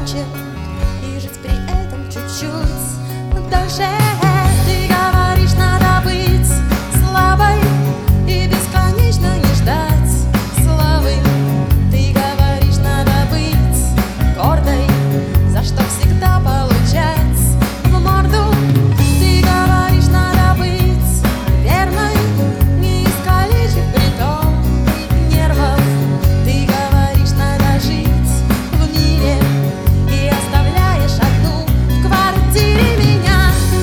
хочет и жить при этом чуть-чуть дольше. Ты говоришь, надо быть слабой и бесконечно не ждать славы. Ты говоришь, надо быть гордой, за что всегда получать в морду. Ты говоришь, надо быть верной, не искалечив притом нервов. Ты говоришь, надо жить в мире и оставляешь одну в квартире меня.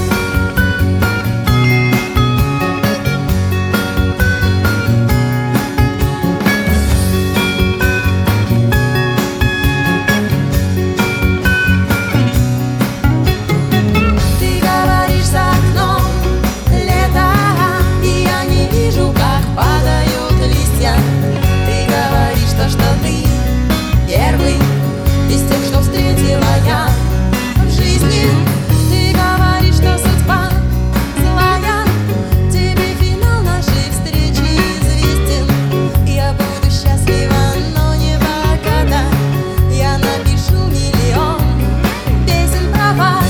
Ты говоришь, за окном лето, и я не вижу, как падают листья. Ты говоришь, что ты первый из тех, что встретила я в жизни. Ты говоришь, что судьба злая, тебе финал нашей встречи известен. Я буду счастлива, но не богата. Я напишу миллион песен про вас.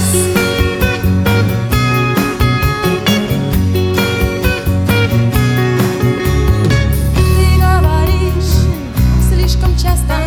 Ты говоришь слишком часто,